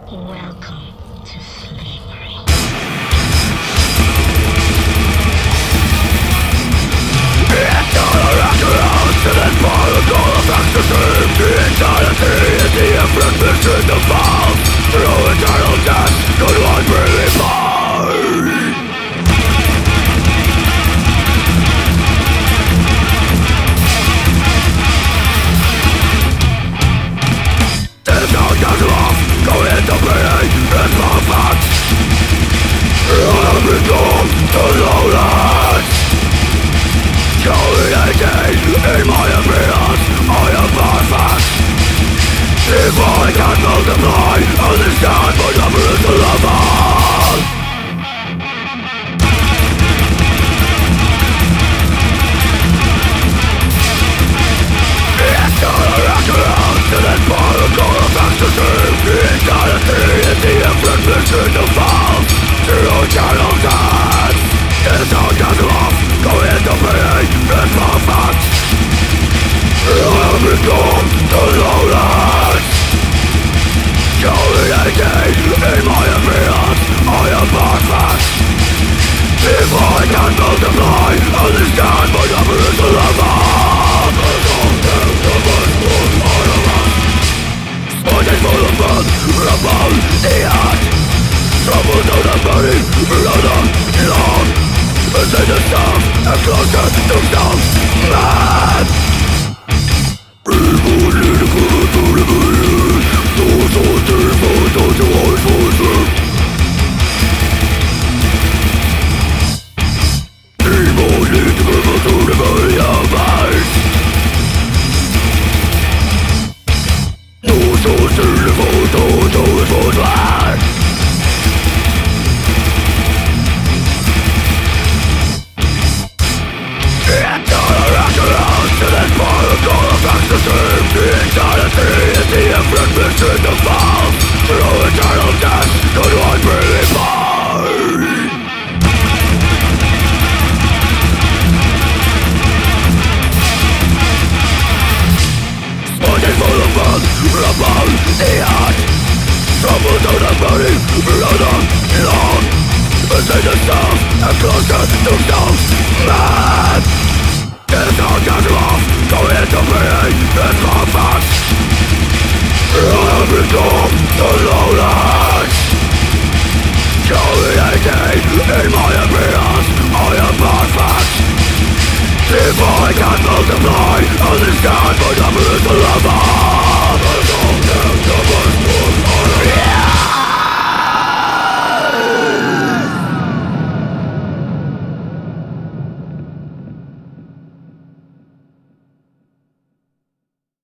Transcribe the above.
Welcome to slavery. It's not a record to this protocol of ecstasy. The insanity is the infinite mission to fall through eternal death. Could one really find? This sound gets off, go into bleeding, it's perfect. I have been doomed to lowlands. Calculating in my appearance, I am perfect. If I can multiply, understand my number is 11. It's not a record to this protocol of ecstasy. The insanity is the infinite mission to fall through eternal death. It's all just off, go into bleeding, it's perfect. I have been doomed to lowlands. Calculating in my appearance, I am perfect. If I can multiply, understand my number is 11. Sponges full of blood, rubble the earth. Troubles out of body, louder, long. Inside the stuff, and closer to some man. Evil little to the body, so terrible, don't you always want them. Evil little to the body of ice. So terrible, don't you always want them. It's not a record to this protocol of ecstasy. The insanity is the infinite mission to fall through eternal death. Could one really find? Sponges full of blood, rubble the earth. Troubles out of body, louder, long. Inside the stuff, and closer to some man. It's all just off, go into bleeding, it's perfect. I have been doomed to lowlands. Calculating in my appearance, I am perfect. If I can multiply, understand my number is 11.